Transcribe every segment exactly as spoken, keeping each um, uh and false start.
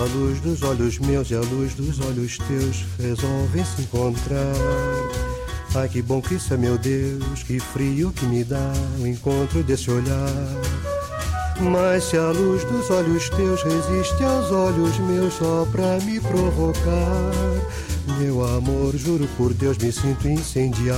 luz dos olhos meus e a luz dos olhos teus resolvem se encontrar. Ai, que bom que isso é, meu Deus, que frio que me dá o encontro desse olhar. Mas se a luz dos olhos teus resiste aos olhos meus só pra me provocar, meu amor, juro por Deus, me sinto incendiar.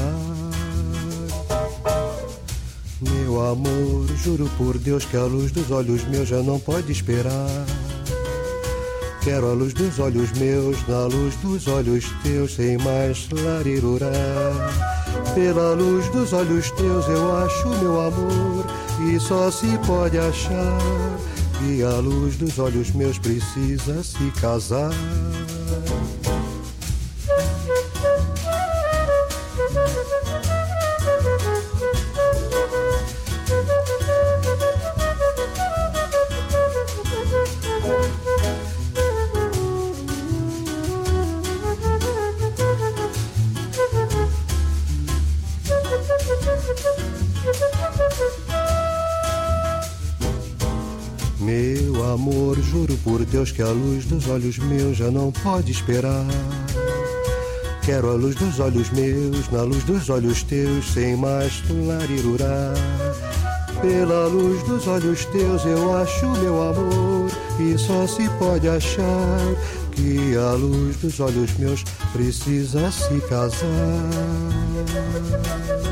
Meu amor, juro por Deus que a luz dos olhos meus já não pode esperar. Quero a luz dos olhos meus, na luz dos olhos teus, sem mais larirurá. Pela luz dos olhos teus eu acho, meu amor, e só se pode achar que a luz dos olhos meus precisa se casar. Meu amor, juro por Deus que a luz dos olhos meus já não pode esperar. Quero a luz dos olhos meus, na luz dos olhos teus, sem mais larirurá. Pela luz dos olhos teus eu acho, meu amor, e só se pode achar que a luz dos olhos meus precisa se casar.